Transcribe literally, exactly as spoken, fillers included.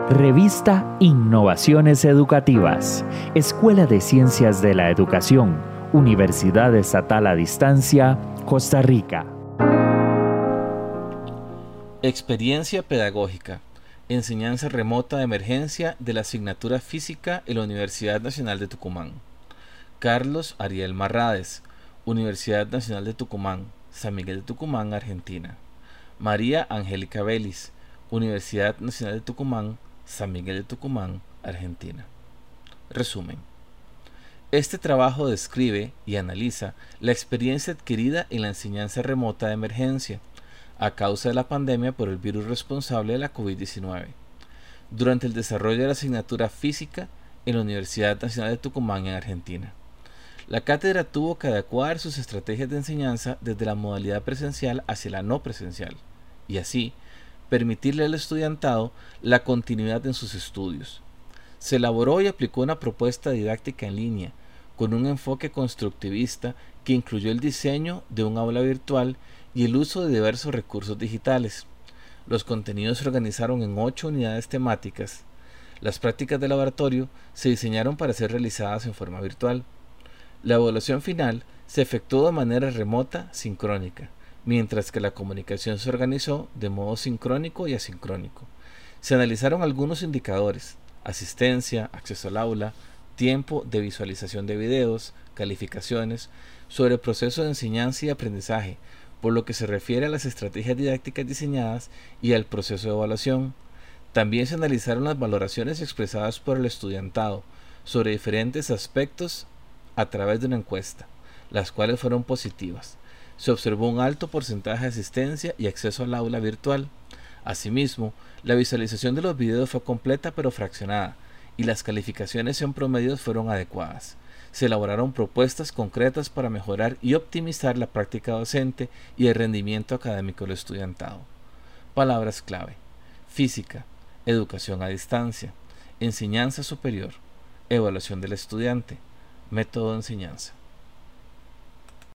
Revista Innovaciones Educativas, Escuela de Ciencias de la Educación, Universidad Estatal a Distancia, Costa Rica. Experiencia pedagógica. Enseñanza remota de emergencia de la asignatura Física en la Universidad Nacional de Tucumán. Carlos Ariel Marrades, Universidad Nacional de Tucumán, San Miguel de Tucumán, Argentina. María Angélica Vélez, Universidad Nacional de Tucumán, San Miguel de Tucumán, Argentina. Resumen. Este trabajo describe y analiza la experiencia adquirida en la enseñanza remota de emergencia a causa de la pandemia por el virus responsable de la COVID diecinueve, durante el desarrollo de la asignatura Física en la Universidad Nacional de Tucumán en Argentina. La cátedra tuvo que adecuar sus estrategias de enseñanza desde la modalidad presencial hacia la no presencial, y así permitirle al estudiantado la continuidad en sus estudios. Se elaboró y aplicó una propuesta didáctica en línea, con un enfoque constructivista que incluyó el diseño de un aula virtual y el uso de diversos recursos digitales. Los contenidos se organizaron en ocho unidades temáticas. Las prácticas de laboratorio se diseñaron para ser realizadas en forma virtual. La evaluación final se efectuó de manera remota sincrónica, mientras que la comunicación se organizó de modo sincrónico y asincrónico. Se analizaron algunos indicadores: asistencia, acceso al aula, tiempo de visualización de videos, calificaciones, sobre el proceso de enseñanza y aprendizaje, por lo que se refiere a las estrategias didácticas diseñadas y al proceso de evaluación. También se analizaron las valoraciones expresadas por el estudiantado sobre diferentes aspectos a través de una encuesta, las cuales fueron positivas. Se observó un alto porcentaje de asistencia y acceso al aula virtual. Asimismo, la visualización de los videos fue completa pero fraccionada, y las calificaciones en promedios fueron adecuadas. Se elaboraron propuestas concretas para mejorar y optimizar la práctica docente y el rendimiento académico del estudiantado. Palabras clave: física, educación a distancia, enseñanza superior, evaluación del estudiante, método de enseñanza.